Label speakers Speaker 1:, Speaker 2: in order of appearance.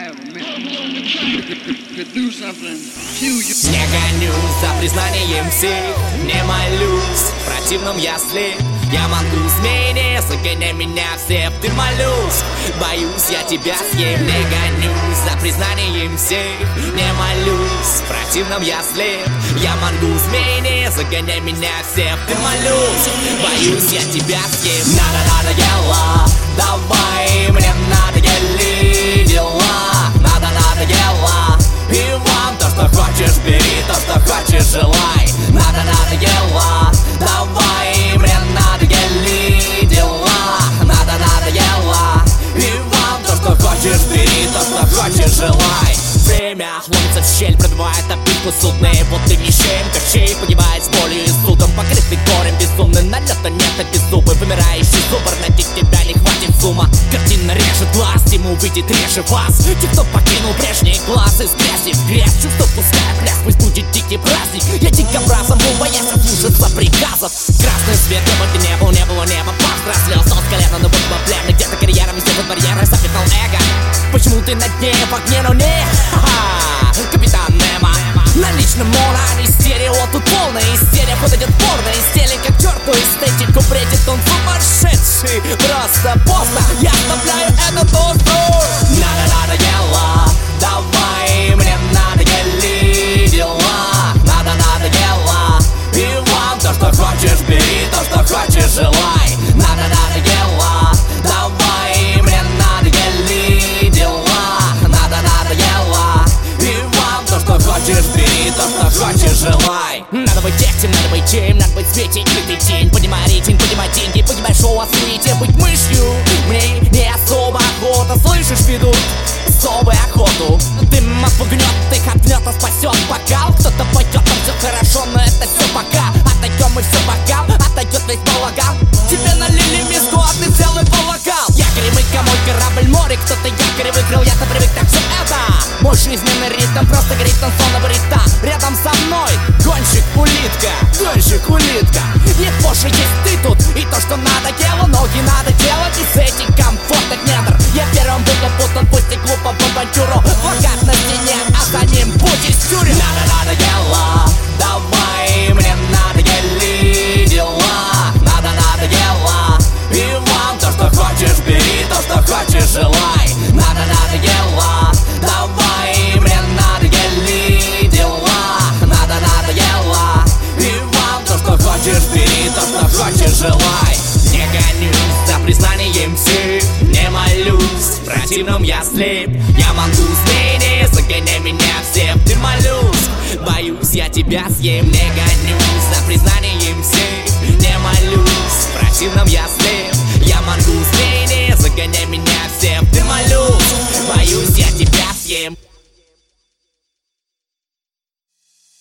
Speaker 1: Не гонюсь за признанием всех, не молюсь, в противном я слеп. Я могу сменить, загоняй меня в сеп, ты молюсь. Боюсь, я тебя съем. Не гонюсь за признанием всех, не молюсь, в противном я слеп. Я могу сменить, загоняй меня в сеп, ты молюсь. Боюсь, я тебя съем. Надоело, давай, мне надоели дела. Надоело, и вам то, что хочешь, бери, то, что хочешь, желай. Надоело, давай, мне надоели дела. Надоело, и вам то, что хочешь, бери, то, что хочешь, желай. Время ломится в щель, пробивает обидку судный. Вот ты ничем, как чей, погибает с болью и судом, покрытый горем безумный. Налета нет, а без зубы, вымирающий зубр. Найти тебя не хватит сумма. Картина режет глаз, ему выйдет реже вас. Те, кто покинул прежние классы, из грязи в грязь. Чувство пускай пляс, пусть будет дикий праздник. Я дикобразом был, боясь слушаться приказов. Красный свет, не было неба. Повзрослел, стал с колена, но был проблемный. Где-то карьера, везде под барьеры, запитал эго. Почему ты на дне, в огне, но не? Ха-ха, капитан Немо. На личном морале стерео, тут полная истерия. Подойдет порно из телек, как черту эстетику бредит он сумасшедший. Просто поздно, я оставляю этот остров. Надоело, давай, мне надоели дела. Надоело, и вам то, что хочешь, бери, то, что хочешь, желай. Надоело, давай, мне надоели дела. Надоело, и вам то, что хочешь, бери, то, что хочешь, желай. Надо быть этим, надо быть тем, надо быть в свете, крытый тень. Поднимай рейтинг, поднимай деньги, поднимай шоу о свете. Быть мышью мне не особо охота, слышишь, ведут особую охоту. Дым отпугнет, их от лета спасет бокал. Кто-то пойдет, там все хорошо, но это все пока. Отойдем и все бокал, отойдет весь балаган. Тебе налили миску, а ты целый полокал. Якорь мы, комой корабль, море, кто-то якорь выиграл, я-то привык, так все это мой жизненный ритм, просто горит танцованного рита. Рядом со мной гонщик, улитка, гонщик, улитка. Нет, больше есть ты тут, и то, что надо дело, ноги надо делать из этих комфортных недр. Я первым был опутан, пусть и глупо в авантюру. Плакат на стене, а за ним путь из тюрем. Надоело, давай, мне надоели дела. Надоело, и вам то, что хочешь, бери, то, что хочешь, желай. Надоело, давай, мне надоели дела. Надоело, и вам то, что хочешь, бери, то, что хочешь, желай. Не гонюсь за признанием всех, не молюсь, в противном я слеп. Я могу сменить, загоняй меня в сеп, ты молюсь. Боюсь, я тебя съем. Не гонюсь за признанием всех,